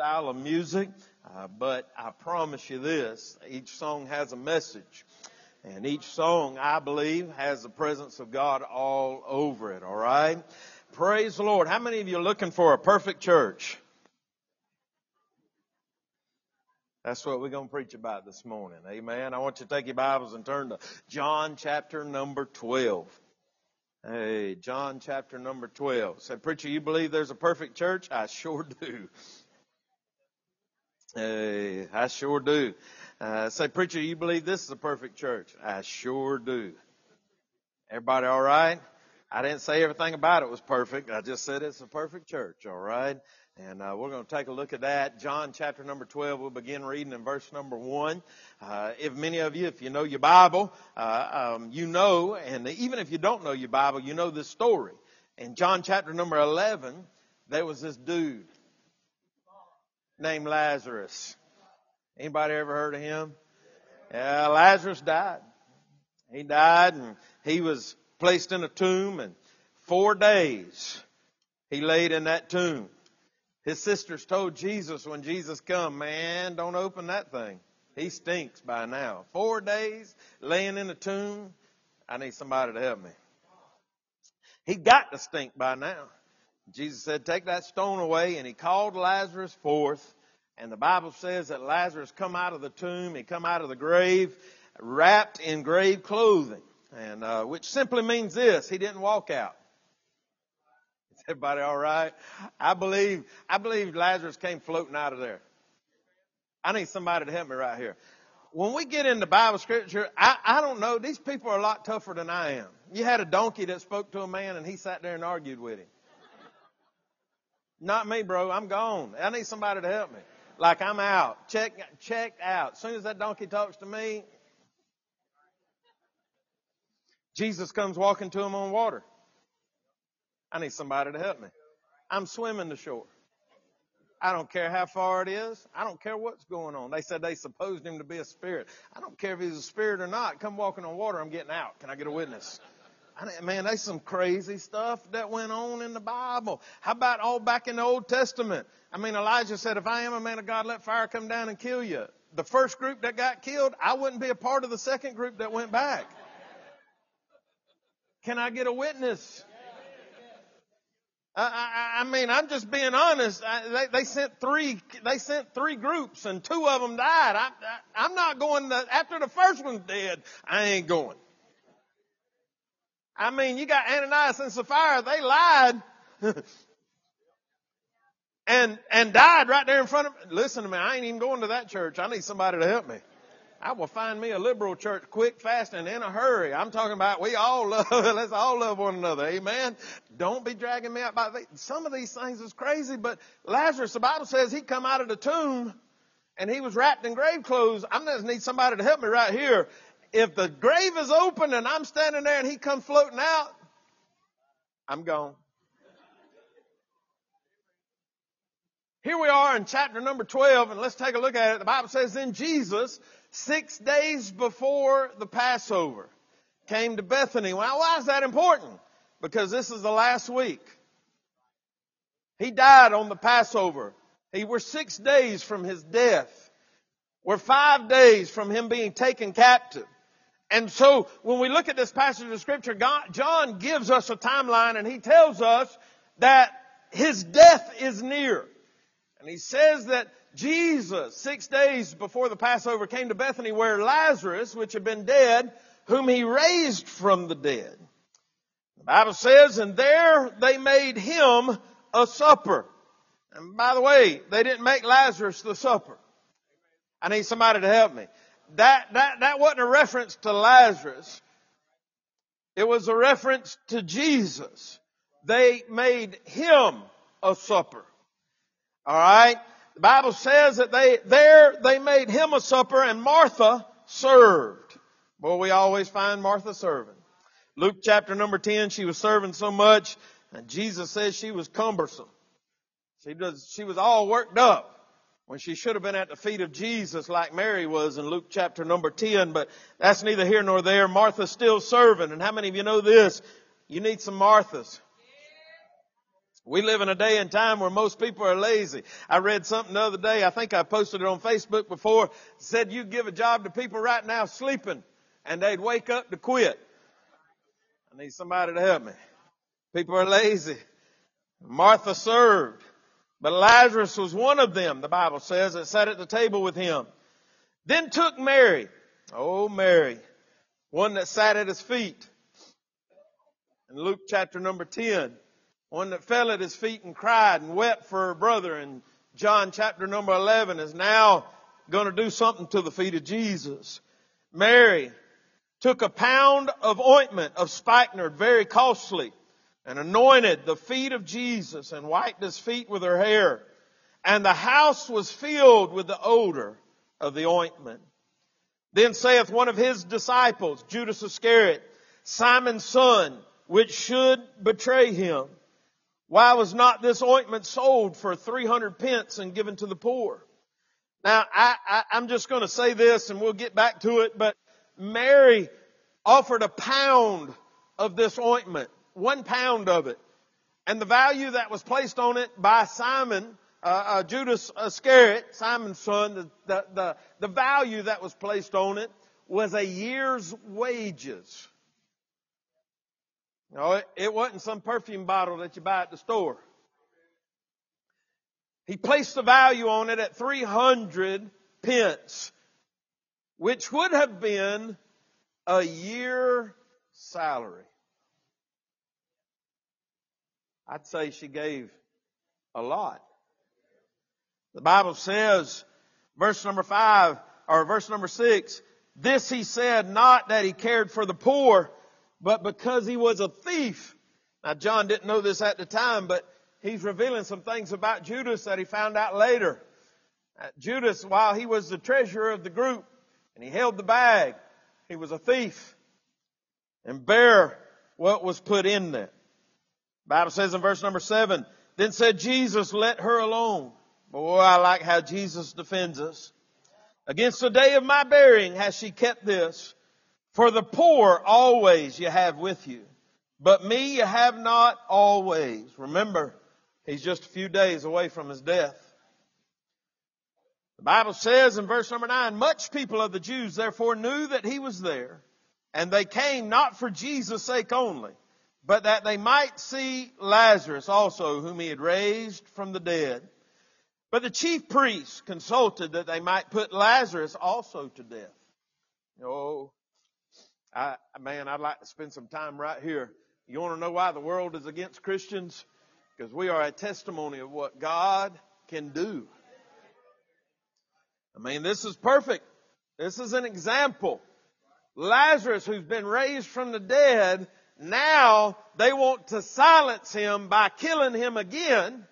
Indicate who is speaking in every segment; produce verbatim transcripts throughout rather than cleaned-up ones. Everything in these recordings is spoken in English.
Speaker 1: style of music, uh, but I promise you this, each song has a message. And each song, I believe, has the presence of God all over it, all right? Praise the Lord. How many of you are looking for a perfect church? That's what we're going to preach about this morning. Amen. I want you to take your Bibles and turn to John chapter number twelve. Hey, John chapter number twelve. Say, preacher, you believe there's a perfect church? I sure do. Hey, I sure do. Uh, say, preacher, you believe this is a perfect church? I sure do. Everybody all right? I didn't say everything about it was perfect. I just said it's a perfect church, all right? And uh, we're going to take a look at that. John chapter number twelve, we'll begin reading in verse number one. Uh, if many of you, if you know your Bible, uh, um, you know, and even if you don't know your Bible, you know this story. In John chapter number eleven, there was this dude named Lazarus. Anybody ever heard of him? Yeah, Lazarus died. He died and he was placed in a tomb, and four days he laid in that tomb. His sisters told Jesus when Jesus come, man, don't open that thing. He stinks by now. Four days laying in a tomb. I need somebody to help me. He got to stink by now. Jesus said, take that stone away, and he called Lazarus forth. And the Bible says that Lazarus come out of the tomb. He come out of the grave wrapped in grave clothing, and uh, which simply means this: he didn't walk out. Is everybody all right? I believe, I believe Lazarus came floating out of there. I need somebody to help me right here. When we get into Bible scripture, I, I don't know. These people are a lot tougher than I am. You had a donkey that spoke to a man and he sat there and argued with him. Not me, bro. I'm gone. I need somebody to help me. Like I'm out. Check, checked out. As soon as that donkey talks to me, Jesus comes walking to him on water. I need somebody to help me. I'm swimming the shore. I don't care how far it is. I don't care what's going on. They said they supposed him to be a spirit. I don't care if he's a spirit or not. Come walking on water, I'm getting out. Can I get a witness? I, man, there's some crazy stuff that went on in the Bible. How about all back in the Old Testament? I mean, Elijah said, if I am a man of God, let fire come down and kill you. The first group that got killed, I wouldn't be a part of the second group that went back. Can I get a witness? I, I, I mean, I'm just being honest. I, they, they sent three. They sent three groups, and two of them died. I, I, I'm not going to, after the first one's dead. I ain't going. I mean, you got Ananias and Sapphira. They lied and and died right there in front of. Listen to me. I ain't even going to that church. I need somebody to help me. I will find me a liberal church quick, fast, and in a hurry. I'm talking about we all love, let's all love one another. Amen. Don't be dragging me out by the, some of these things is crazy, but Lazarus, the Bible says he come out of the tomb and he was wrapped in grave clothes. I just need somebody to help me right here. If the grave is open and I'm standing there and he comes floating out, I'm gone. Here we are in chapter number twelve, and let's take a look at it. The Bible says, then Jesus, six days before the Passover, came to Bethany. Well, why is that important? Because this is the last week. He died on the Passover. He were six days from his death. We're five days from him being taken captive. And so when we look at this passage of Scripture, God, John gives us a timeline, and he tells us that his death is near. And he says that Jesus, six days before the Passover, came to Bethany where Lazarus, which had been dead, whom he raised from the dead. The Bible says, and there they made him a supper. And by the way, they didn't make Lazarus the supper. I need somebody to help me. That, that, that wasn't a reference to Lazarus. It was a reference to Jesus. They made him a supper. All right. The Bible says that they, there they made him a supper, and Martha served. Boy, we always find Martha serving. Luke chapter number ten, she was serving so much, and Jesus says she was cumbersome. She does, she was all worked up when she should have been at the feet of Jesus like Mary was in Luke chapter number ten, but that's neither here nor there. Martha's still serving. And how many of you know this? You need some Marthas. We live in a day and time where most people are lazy. I read something the other day. I think I posted it on Facebook before. It said you give a job to people right now sleeping and they'd wake up to quit. I need somebody to help me. People are lazy. Martha served, but Lazarus was one of them, the Bible says, that sat at the table with him. Then took Mary, oh Mary, one that sat at his feet. In Luke chapter number ten, one that fell at his feet and cried and wept for her brother. And John chapter number eleven is now going to do something to the feet of Jesus. Mary took a pound of ointment of spikenard, very costly, and anointed the feet of Jesus and wiped his feet with her hair. And the house was filled with the odor of the ointment. Then saith one of his disciples, Judas Iscariot, Simon's son, which should betray him, why was not this ointment sold for three hundred pence and given to the poor? Now, I, I, I'm just going to say this and we'll get back to it, but Mary offered a pound of this ointment, one pound of it. And the value that was placed on it by Simon, uh, uh, Judas Iscariot, Simon's son, the, the, the, the value that was placed on it was a year's wages. No, it, it wasn't some perfume bottle that you buy at the store. He placed the value on it at three hundred pence, which would have been a year salary. I'd say she gave a lot. The Bible says, verse number five, or verse number six, this he said not that he cared for the poor, but because he was a thief. Now John didn't know this at the time, but he's revealing some things about Judas that he found out later. Uh, Judas, while he was the treasurer of the group and he held the bag, he was a thief and bare what was put in there. The Bible says in verse number seven, then said Jesus, let her alone. Boy, I like how Jesus defends us. Against the day of my burying has she kept this. For the poor always you have with you, but me you have not always. Remember, he's just a few days away from his death. The Bible says in verse number nine, much people of the Jews therefore knew that he was there, and they came not for Jesus' sake only, but that they might see Lazarus also, whom he had raised from the dead. But the chief priests consulted that they might put Lazarus also to death. Oh, I, man, I'd like to spend some time right here. You want to know why the world is against Christians? Because we are a testimony of what God can do. I mean, this is perfect. This is an example. Lazarus, who's been raised from the dead, now they want to silence him by killing him again.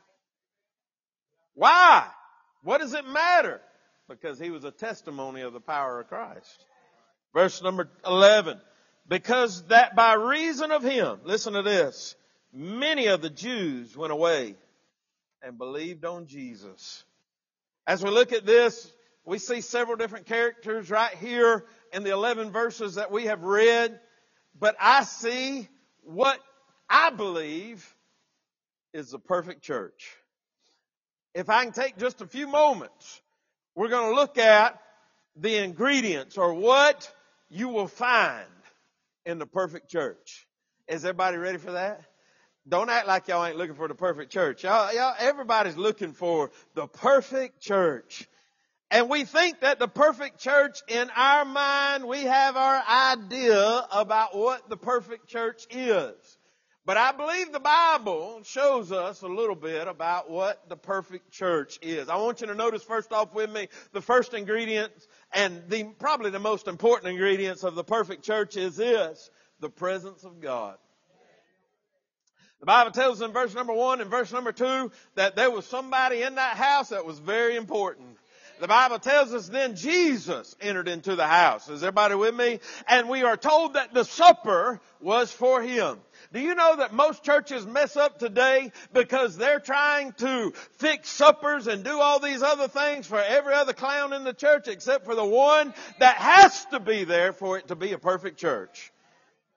Speaker 1: Why? What does it matter? Because he was a testimony of the power of Christ. Verse number eleven. Because that by reason of him, listen to this, many of the Jews went away and believed on Jesus. As we look at this, we see several different characters right here in the eleven verses that we have read. But I see what I believe is the perfect church. If I can take just a few moments, we're going to look at the ingredients or what you will find in the perfect church. Is everybody ready for that? Don't act like y'all ain't looking for the perfect church. Y'all, y'all, everybody's looking for the perfect church. And we think that the perfect church, in our mind, we have our idea about what the perfect church is. But I believe the Bible shows us a little bit about what the perfect church is. I want you to notice first off with me, the first ingredients and the probably the most important ingredients of the perfect church is this, the presence of God. The Bible tells us in verse number one and verse number two that there was somebody in that house that was very important. The Bible tells us then Jesus entered into the house. Is everybody with me? And we are told that the supper was for him. Do you know that most churches mess up today because they're trying to fix suppers and do all these other things for every other clown in the church except for the one that has to be there for it to be a perfect church?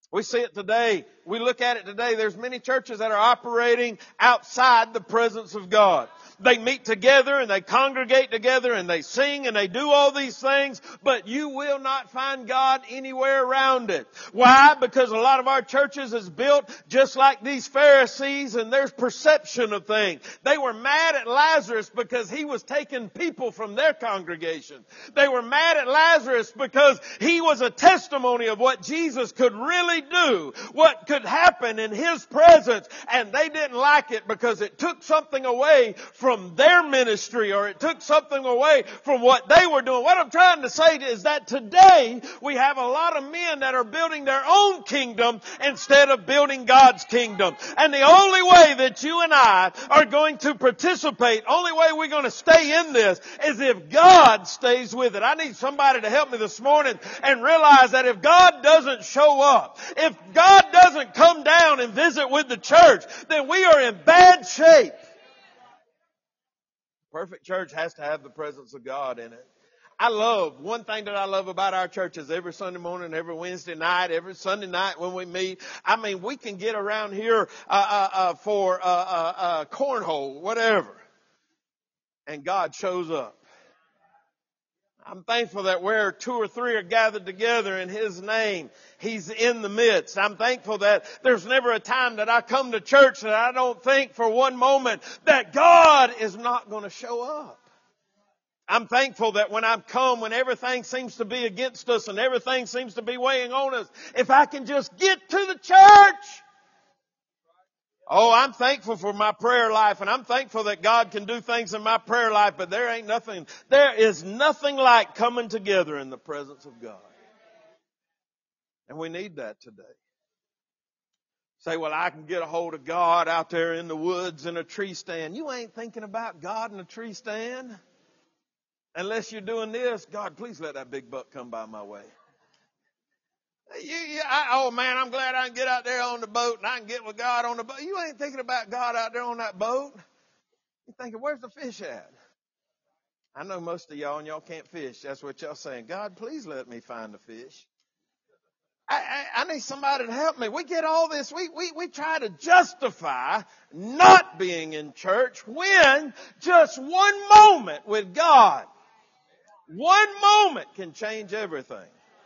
Speaker 1: We see it today. We look at it today. There's many churches that are operating outside the presence of God. They meet together and they congregate together and they sing and they do all these things, but you will not find God anywhere around it. Why? Because a lot of our churches is built just like these Pharisees, and there's perception of things. They were mad at Lazarus because he was taking people from their congregation. They were mad at Lazarus because he was a testimony of what Jesus could really do, what could happen in His presence, and they didn't like it because it took something away from from their ministry, or it took something away from what they were doing. What I'm trying to say is that today we have a lot of men that are building their own kingdom instead of building God's kingdom. And the only way that you and I are going to participate, only way we're going to stay in this, is if God stays with it. I need somebody to help me this morning and realize that if God doesn't show up, if God doesn't come down and visit with the church, then we are in bad shape. Perfect church has to have the presence of God in it. I love, one thing that I love about our church is every Sunday morning, every Wednesday night, every Sunday night when we meet, I mean, we can get around here uh, uh, uh, for uh, uh, uh, cornhole, whatever, and God shows up. I'm thankful that where two or three are gathered together in His name, He's in the midst. I'm thankful that there's never a time that I come to church that I don't think for one moment that God is not going to show up. I'm thankful that when I come, when everything seems to be against us and everything seems to be weighing on us, if I can just get to the church. Oh, I'm thankful for my prayer life, and I'm thankful that God can do things in my prayer life, but there ain't nothing, there is nothing like coming together in the presence of God. And we need that today. Say, well, I can get a hold of God out there in the woods in a tree stand. You ain't thinking about God in a tree stand. Unless you're doing this, God, please let that big buck come by my way. You, you, I, oh man, I'm glad I can get out there on the boat and I can get with God on the boat. You ain't thinking about God out there on that boat. You're thinking, where's the fish at? I know most of y'all and y'all can't fish. That's what y'all saying. God, please let me find the fish. I, I, I need somebody to help me. We get all this. We, we, we try to justify not being in church when just one moment with God, one moment can change everything.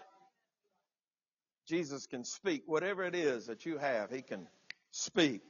Speaker 1: Jesus can speak whatever it is that you have. He can speak.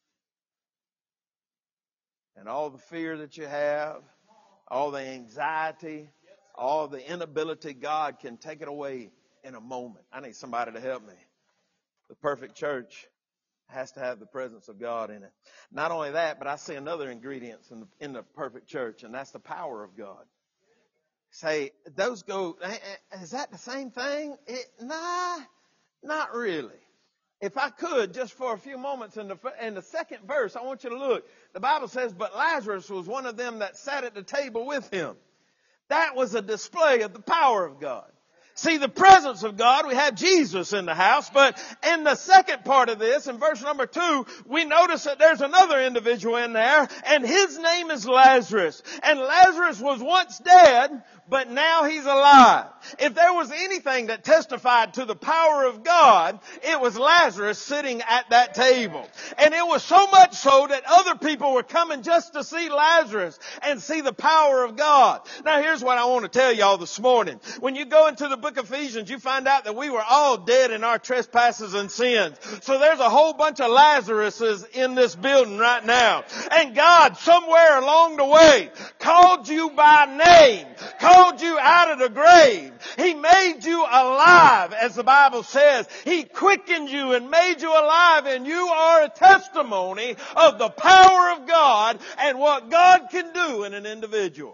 Speaker 1: And all the fear that you have, all the anxiety, all the inability, God can take it away in a moment. I need somebody to help me. The perfect church has to have the presence of God in it. Not only that, but I see another ingredient in the, in the perfect church, and that's the power of God. Say, those go, is that the same thing? It, nah. Not really. If I could, just for a few moments in the, in the second verse, I want you to look. The Bible says, but Lazarus was one of them that sat at the table with him. That was a display of the power of God. See, the presence of God, we have Jesus in the house, but in the second part of this, in verse number two, we notice that there's another individual in there, and his name is Lazarus. And Lazarus was once dead, but now he's alive. If there was anything that testified to the power of God, it was Lazarus sitting at that table. And it was so much so that other people were coming just to see Lazarus and see the power of God. Now here's what I want to tell y'all this morning. When you go into the book of Ephesians, you find out that we were all dead in our trespasses and sins. So there's a whole bunch of Lazaruses in this building right now. And God, somewhere along the way, called you by name, called you out of the grave. He made you alive, as the Bible says. He quickened you and made you alive, and you are a testimony of the power of God and what God can do in an individual.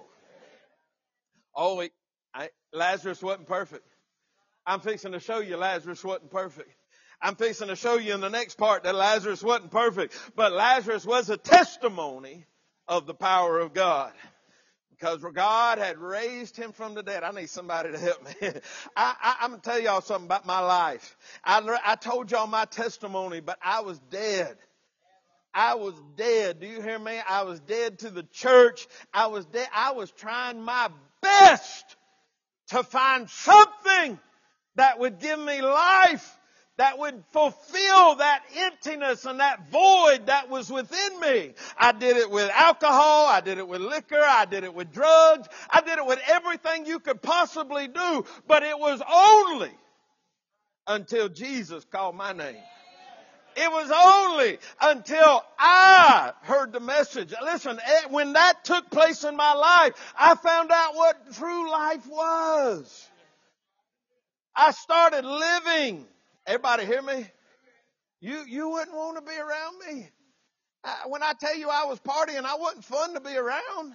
Speaker 1: Oh, it, I, Lazarus wasn't perfect. I'm fixing to show you Lazarus wasn't perfect. I'm fixing to show you in the next part that Lazarus wasn't perfect. But Lazarus was a testimony of the power of God. Because God had raised him from the dead. I need somebody to help me. I, I, I'm going to tell y'all something about my life. I, I told y'all my testimony, but I was dead. I was dead. Do you hear me? I was dead to the church. I was dead. I was trying my best to find something that would give me life that would fulfill that emptiness and that void that was within me. I did it with alcohol. I did it with liquor. I did it with drugs. I did it with everything you could possibly do. But it was only until Jesus called my name. It was only until I heard the message. Listen, when that took place in my life, I found out what true life was. I started living. Everybody hear me? You, you wouldn't want to be around me. I, when I tell you I was partying, I wasn't fun to be around.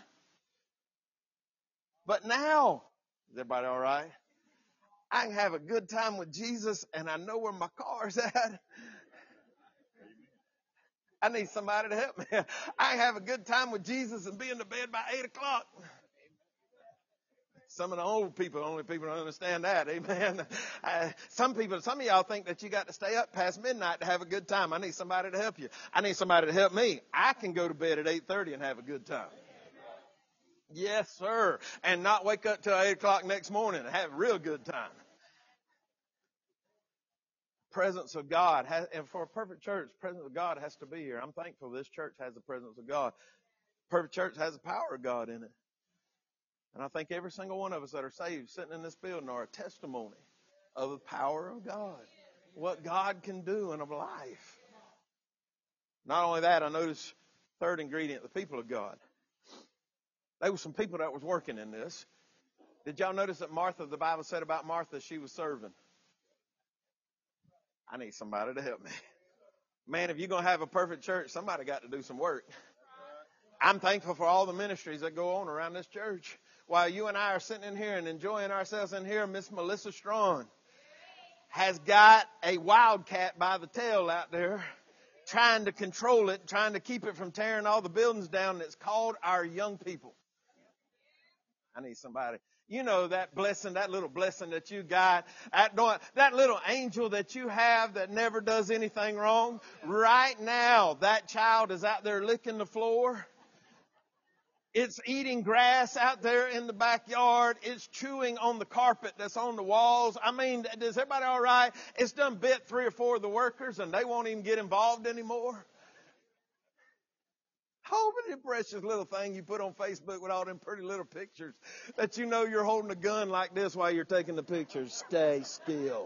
Speaker 1: But now, is everybody all right? I can have a good time with Jesus and I know where my car's at. I need somebody to help me. I can have a good time with Jesus and be in the bed by eight o'clock. Some of the old people, only people don't understand that. Amen. Uh, some people, some of y'all think that you got to stay up past midnight to have a good time. I need somebody to help you. I need somebody to help me. I can go to bed at eight thirty and have a good time. Yes, sir. And not wake up till eight o'clock next morning and have a real good time. Presence of God has, and for a perfect church, presence of God has to be here. I'm thankful this church has the presence of God. Perfect church has the power of God in it. And I think every single one of us that are saved sitting in this building are a testimony of the power of God. What God can do in a life. Not only that, I noticed third ingredient, the people of God. There were some people that was working in this. Did y'all notice that Martha, the Bible said about Martha, she was serving? I need somebody to help me. Man, if you're going to have a perfect church, somebody got to do some work. I'm thankful for all the ministries that go on around this church. While you and I are sitting in here and enjoying ourselves in here, Miss Melissa Strawn has got a wildcat by the tail out there trying to control it, trying to keep it from tearing all the buildings down. And it's called our young people. I need somebody. You know that blessing, that little blessing that you got, that, that little angel that you have that never does anything wrong. Right now, that child is out there licking the floor. It's eating grass out there in the backyard. It's chewing on the carpet that's on the walls. I mean, is everybody all right? It's done bit three or four of the workers and they won't even get involved anymore. Oh, but the precious little thing you put on Facebook with all them pretty little pictures that you know you're holding a gun like this while you're taking the pictures. Stay still.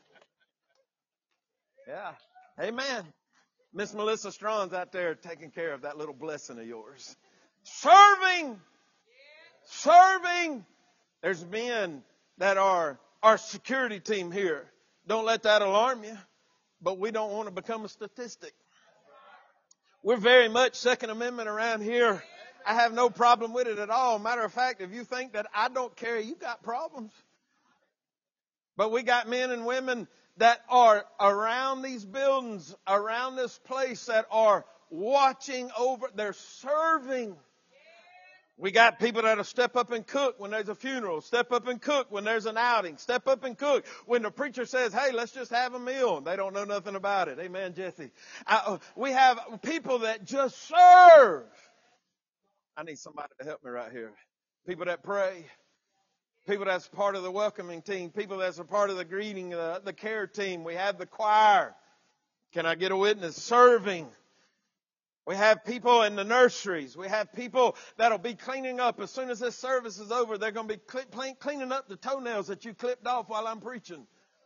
Speaker 1: Yeah. Amen. Miss Melissa Strawn's out there taking care of that little blessing of yours. Serving. Serving. There's men that are our security team here. Don't let that alarm you. But we don't want to become a statistic. We're very much Second Amendment around here. I have no problem with it at all. Matter of fact, if you think that I don't care, you got problems. But we got men and women that are around these buildings, around this place, that are watching over. They're serving. We got people that'll step up and cook when there's a funeral. Step up and cook when there's an outing. Step up and cook when the preacher says, hey, let's just have a meal. They don't know nothing about it. Amen, Jesse. Uh, we have people that just serve. I need somebody to help me right here. People that pray. People that's part of the welcoming team. People that's a part of the greeting, uh, the care team. We have the choir. Can I get a witness? Serving. We have people in the nurseries. We have people that'll be cleaning up. As soon as this service is over, they're going to be cl- cleaning up the toenails that you clipped off while I'm preaching.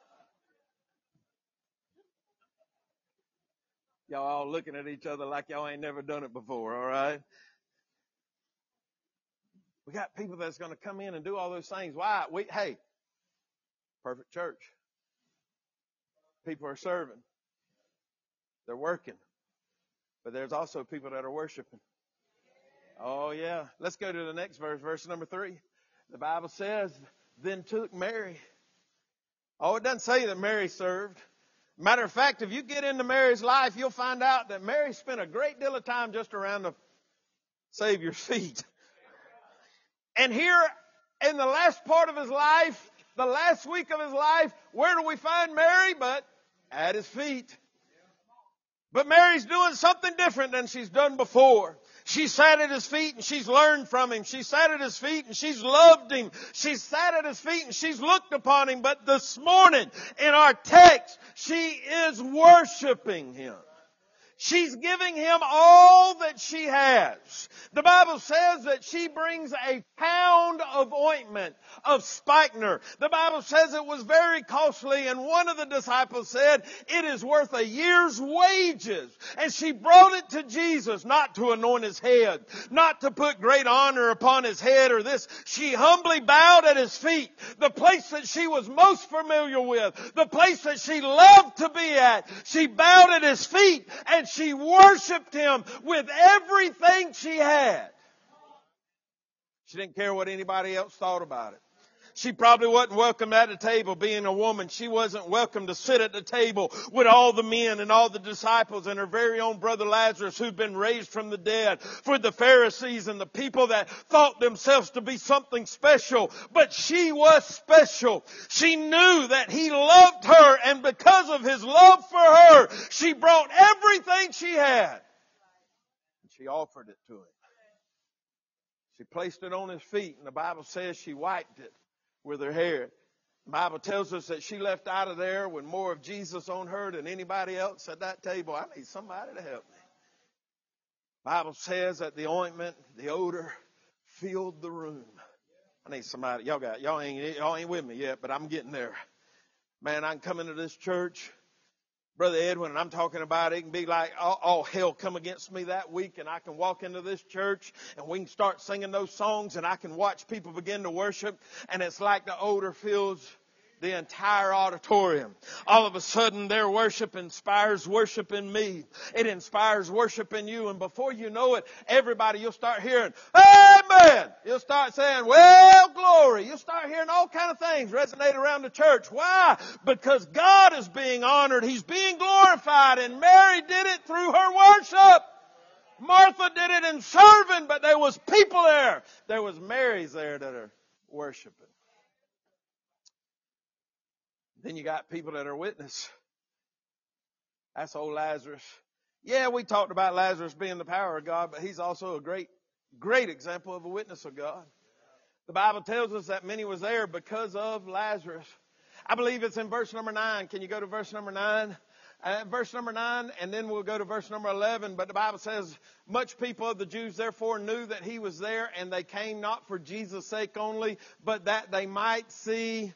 Speaker 1: Y'all all looking at each other like y'all ain't never done it before, all right? We got people that's going to come in and do all those things. Why? We, hey, perfect church. People are serving. They're working. But there's also people that are worshiping. Oh, yeah. Let's go to the next verse, verse number three. The Bible says, then took Mary. Oh, it doesn't say that Mary served. Matter of fact, if you get into Mary's life, you'll find out that Mary spent a great deal of time just around the Savior's feet. And here in the last part of his life, the last week of his life, where do we find Mary? But at his feet. But Mary's doing something different than she's done before. She sat at his feet and she's learned from him. She sat at his feet and she's loved him. She sat at his feet and she's looked upon him. But this morning in our text, she is worshiping him. She's giving him all that she has. The Bible says that she brings a pound of ointment of spikenard. The Bible says it was very costly, and one of the disciples said, it is worth a year's wages. And she brought it to Jesus, not to anoint his head, not to put great honor upon his head or this. She humbly bowed at his feet, the place that she was most familiar with, the place that she loved to be at. She bowed at his feet and she worshiped him with everything she had. She didn't care what anybody else thought about it. She probably wasn't welcome at the table being a woman. She wasn't welcome to sit at the table with all the men and all the disciples and her very own brother Lazarus who'd been raised from the dead, for the Pharisees and the people that thought themselves to be something special. But she was special. She knew that he loved her, and because of his love for her, she brought everything she had and she offered it to him. She placed it on his feet, and the Bible says she wiped it with her hair. The Bible tells us that she left out of there with more of Jesus on her than anybody else at that table. I need somebody to help me. The Bible says that the ointment, the odor, filled the room. I need somebody. Y'all got, y'all ain't, y'all ain't with me yet, but I'm getting there. Man, I can come into this church, Brother Edwin, and I'm talking about it can be like all, all hell come against me that week, and I can walk into this church and we can start singing those songs and I can watch people begin to worship, and it's like the odor fills the entire auditorium. All of a sudden their worship inspires worship in me. It inspires worship in you, and before you know it, everybody, you'll start hearing, amen. You'll start saying, well, glory. You'll start hearing all kind of things resonate around the church. Why? Because God is being honored. He's being glorified, and Mary did it through her worship. Martha did it in serving, but there was people there. There was Marys there that are worshiping. Then you got people that are witness. That's old Lazarus. Yeah, we talked about Lazarus being the power of God, but he's also a great, great example of a witness of God. The Bible tells us that many was there because of Lazarus. I believe it's in verse number nine. Can you go to verse number nine? Uh, verse number nine, and then we'll go to verse number eleven. But the Bible says, much people of the Jews therefore knew that he was there, and they came not for Jesus' sake only, but that they might see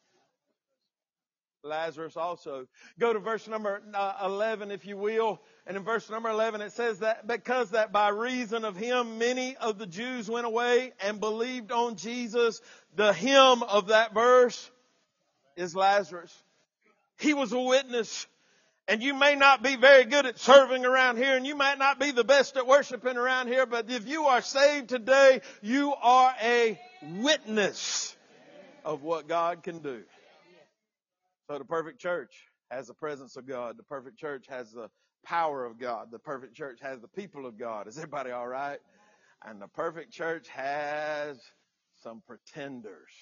Speaker 1: Lazarus also. Go to verse number uh, eleven, if you will. And in verse number eleven, it says that because that by reason of him, many of the Jews went away and believed on Jesus. The him of that verse is Lazarus. He was a witness. And you may not be very good at serving around here, and you might not be the best at worshiping around here, but if you are saved today, you are a witness of what God can do. So the perfect church has the presence of God. The perfect church has the power of God. The perfect church has the people of God. Is everybody all right? And the perfect church has some pretenders.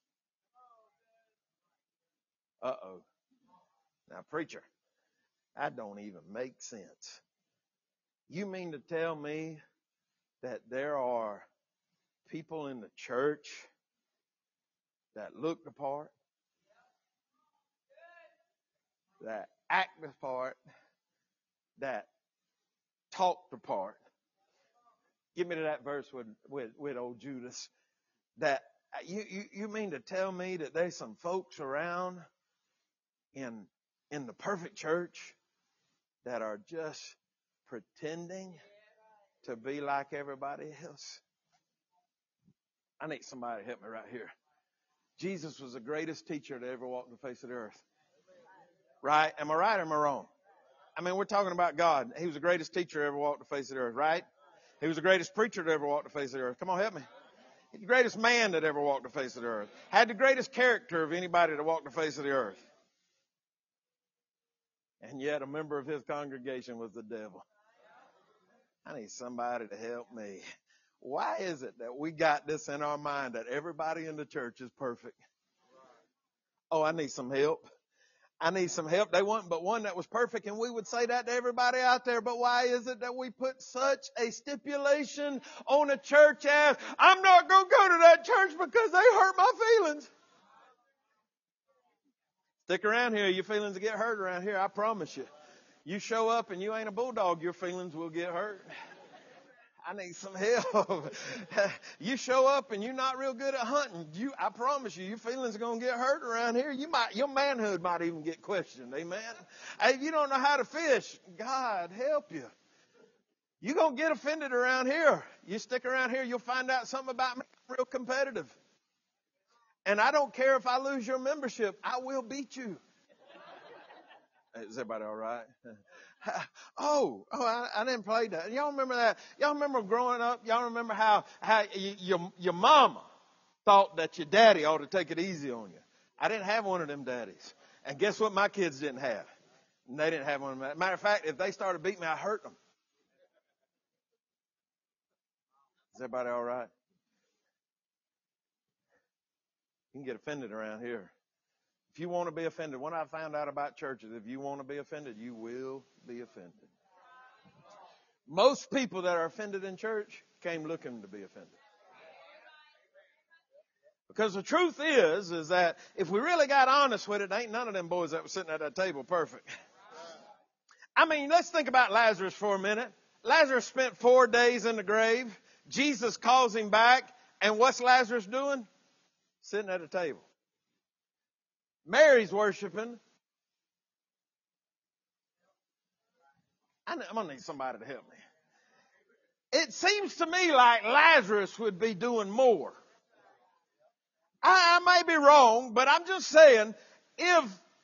Speaker 1: Uh-oh. Now, preacher, that don't even make sense. You mean to tell me that there are people in the church that look the part, that act the part, that talk the part? Give me to that verse with, with, with old Judas. That you, you, you mean to tell me that there's some folks around in, in the perfect church that are just pretending to be like everybody else? I need somebody to help me right here. Jesus was the greatest teacher that ever walked the face of the earth. Right? Am I right or am I wrong? I mean, we're talking about God. He was the greatest teacher that ever walked the face of the earth, right? He was the greatest preacher that ever walked the face of the earth. Come on, help me. He's the greatest man that ever walked the face of the earth. Had the greatest character of anybody that walked the face of the earth. And yet a member of his congregation was the devil. I need somebody to help me. Why is it that we got this in our mind that everybody in the church is perfect? Oh, I need some help. I need some help. They want but one that was perfect, and we would say that to everybody out there. But why is it that we put such a stipulation on a church as, I'm not going to go to that church because they hurt my feelings? Stick around here. Your feelings will get hurt around here. I promise you. You show up and you ain't a bulldog, your feelings will get hurt. I need some help. You show up and you're not real good at hunting. You, I promise you, your feelings are going to get hurt around here. You might, your manhood might even get questioned. Amen. Hey, if you don't know how to fish, God help you. You're going to get offended around here. You stick around here, you'll find out something about me. I'm real competitive. And I don't care if I lose your membership. I will beat you. Is everybody all right? Oh, oh, I, I didn't play that. Y'all remember that? Y'all remember growing up? Y'all remember how, how y- your, your mama thought that your daddy ought to take it easy on you? I didn't have one of them daddies. And guess what my kids didn't have? And they didn't have one of them. Matter of fact, if they started beating me, I hurt them. Is everybody all right? You can get offended around here. If you want to be offended, what I found out about churches, if you want to be offended, you will be offended. Most people that are offended in church came looking to be offended. Because the truth is, is that if we really got honest with it, ain't none of them boys that were sitting at that table perfect. I mean, let's think about Lazarus for a minute. Lazarus spent four days in the grave. Jesus calls him back. And what's Lazarus doing? Sitting at a table. Mary's worshiping. I'm going to need somebody to help me. It seems to me like Lazarus would be doing more. I, I may be wrong, but I'm just saying, if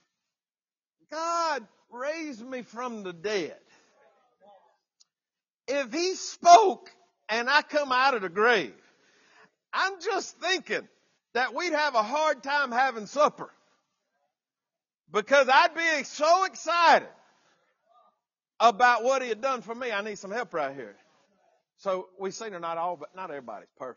Speaker 1: God raised me from the dead, if he spoke and I come out of the grave, I'm just thinking that we'd have a hard time having supper. Because I'd be so excited about what he had done for me. I need some help right here. So we see they're not all, but not everybody's perfect.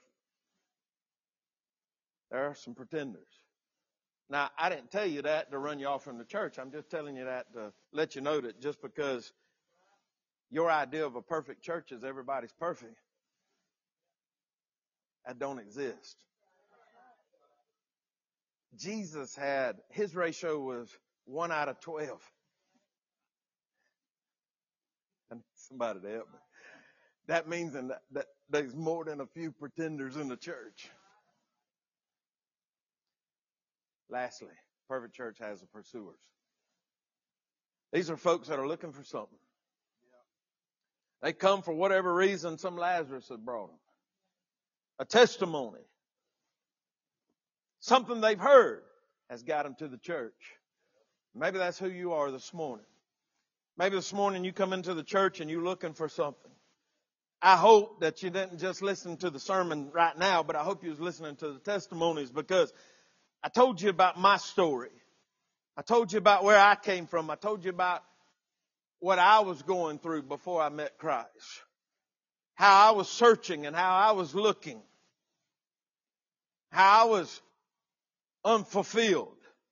Speaker 1: There are some pretenders. Now, I didn't tell you that to run you off from the church. I'm just telling you that to let you know that just because your idea of a perfect church is everybody's perfect, that don't exist. Jesus had, his ratio was one out of twelve. I need somebody to help me. That means that, that there's more than a few pretenders in the church. Lastly, perfect church has the pursuers. These are folks that are looking for something. They come for whatever reason some Lazarus had brought them. A testimony. Something they've heard has got them to the church. Maybe that's who you are this morning. Maybe this morning you come into the church and you're looking for something. I hope that you didn't just listen to the sermon right now, but I hope you was listening to the testimonies, because I told you about my story. I told you about where I came from. I told you about what I was going through before I met Christ. How I was searching and how I was looking. How I was unfulfilled.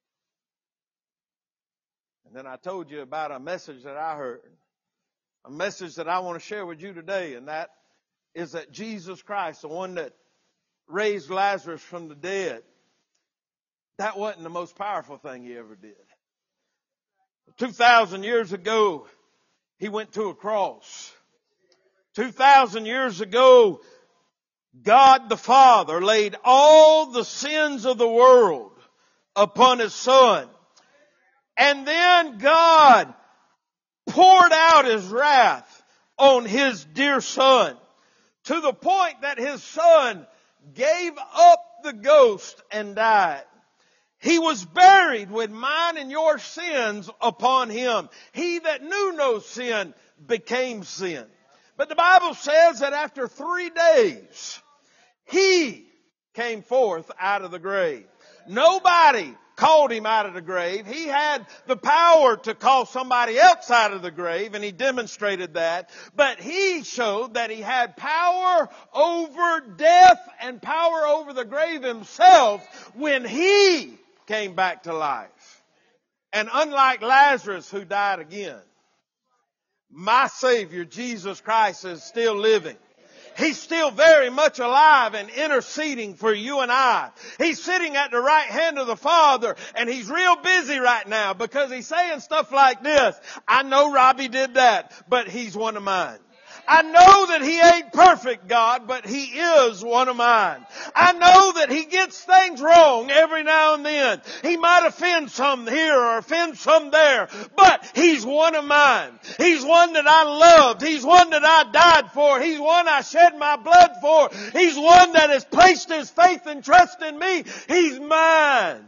Speaker 1: And then I told you about a message that I heard. A message that I want to share with you today, and that is that Jesus Christ, the one that raised Lazarus from the dead, that wasn't the most powerful thing he ever did. Two thousand years ago, he went to a cross. Two thousand years ago, God the Father laid all the sins of the world upon His Son. And then God poured out His wrath on His dear Son, to the point that His Son gave up the ghost and died. He was buried with mine and your sins upon Him. He that knew no sin became sin. But the Bible says that after three days, He came forth out of the grave. Nobody called Him out of the grave. He had the power to call somebody else out of the grave, and He demonstrated that. But He showed that He had power over death and power over the grave Himself when He came back to life. And unlike Lazarus who died again, my Savior, Jesus Christ, is still living. He's still very much alive and interceding for you and I. He's sitting at the right hand of the Father, and He's real busy right now because He's saying stuff like this. I know Robbie did that, but he's one of mine. I know that he ain't perfect, God, but he is one of mine. I know that he gets things wrong every now and then. He might offend some here or offend some there, but he's one of mine. He's one that I loved. He's one that I died for. He's one I shed my blood for. He's one that has placed his faith and trust in me. He's mine.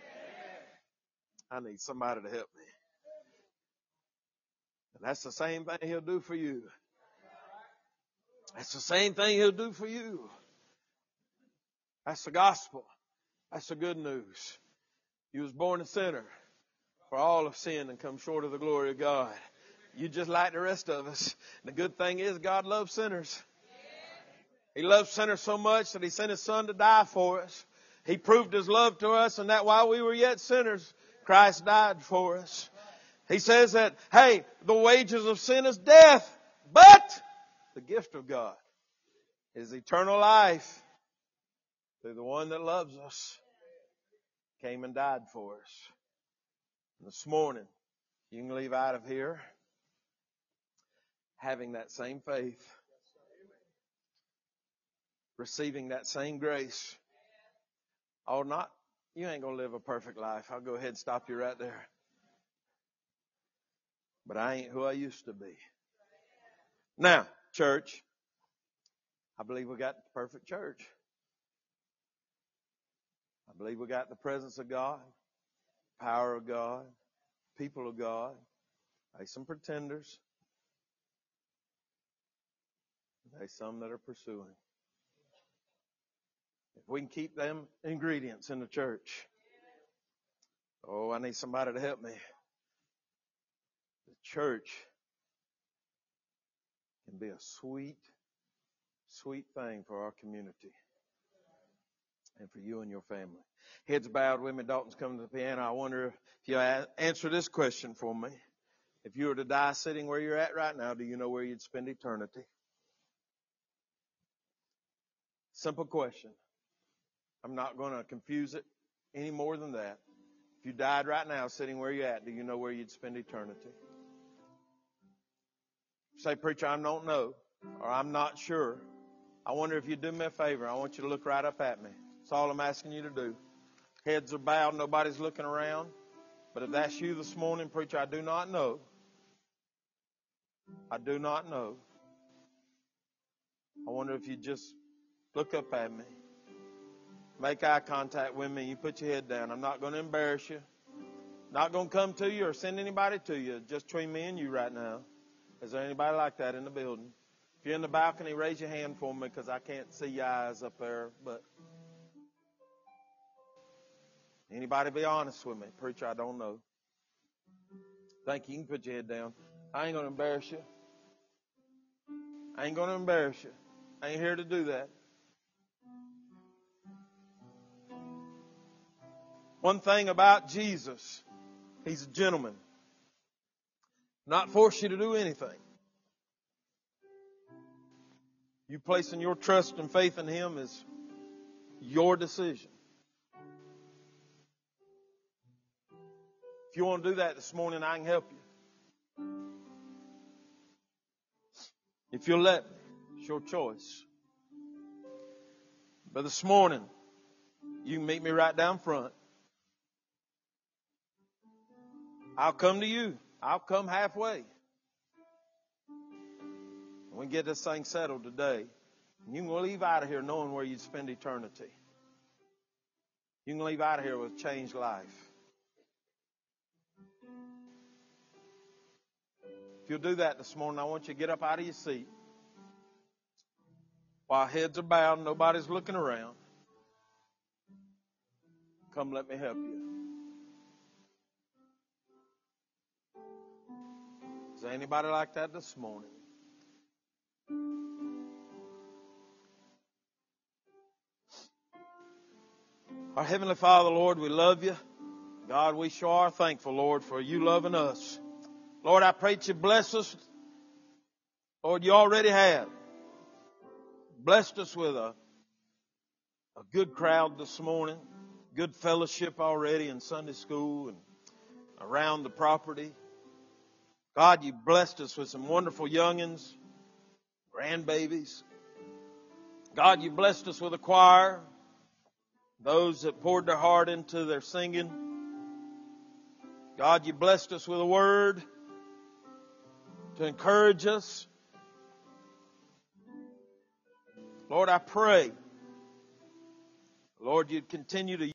Speaker 1: I need somebody to help me. And that's the same thing He'll do for you. That's the same thing He'll do for you. That's the gospel. That's the good news. You was born a sinner, for all have sinned and come short of the glory of God. You just like the rest of us. The good thing is God loves sinners. He loves sinners so much that He sent His Son to die for us. He proved His love to us, and that while we were yet sinners, Christ died for us. He says that, hey, the wages of sin is death, but the gift of God is eternal life through the one that loves us, came and died for us. And this morning, you can leave out of here having that same faith, receiving that same grace. Oh, not, you ain't going to live a perfect life. I'll go ahead and stop you right there. But I ain't who I used to be. Now, church, I believe we got the perfect church. I believe we got the presence of God, power of God, people of God. There's some pretenders. There's some that are pursuing. If we can keep them ingredients in the church, oh, I need somebody to help me. The church can be a sweet, sweet thing for our community and for you and your family. Heads bowed with me. Dalton's coming to the piano. I wonder if you answer this question for me. If you were to die sitting where you're at right now, do you know where you'd spend eternity? Simple question. I'm not going to confuse it any more than that. If you died right now sitting where you're at, do you know where you'd spend eternity? Say, preacher, I don't know, or I'm not sure. I wonder if you'd do me a favor. I want you to look right up at me. That's all I'm asking you to do. Heads are bowed. Nobody's looking around. But if that's you this morning, preacher, I do not know. I do not know. I wonder if you just look up at me. Make eye contact with me. You put your head down. I'm not going to embarrass you. Not going to come to you or send anybody to you. Just between me and you right now. Is there anybody like that in the building? If you're in the balcony, raise your hand for me because I can't see your eyes up there. But anybody be honest with me? Preacher, I don't know. Thank you. You can put your head down. I ain't going to embarrass you. I ain't going to embarrass you. I ain't here to do that. One thing about Jesus, He's a gentleman. Not force you to do anything. You placing your trust and faith in Him is your decision. If you want to do that this morning, I can help you. If you'll let me, it's your choice. But this morning, you can meet me right down front. I'll come to you. I'll come halfway. We can get this thing settled today. You can leave out of here knowing where you'd spend eternity. You can leave out of here with a changed life. If you'll do that this morning, I want you to get up out of your seat. While heads are bowed, nobody's looking around. Come, let me help you. Is there anybody like that this morning? Our Heavenly Father, Lord, we love you. God, we sure are thankful, Lord, for you loving us. Lord, I pray that you bless us. Lord, you already have. Blessed us with a, a good crowd this morning. Good fellowship already in Sunday school and around the property. God, you blessed us with some wonderful youngins, grandbabies. God, you blessed us with a choir, those that poured their heart into their singing. God, you blessed us with a word to encourage us. Lord, I pray, Lord, you'd continue to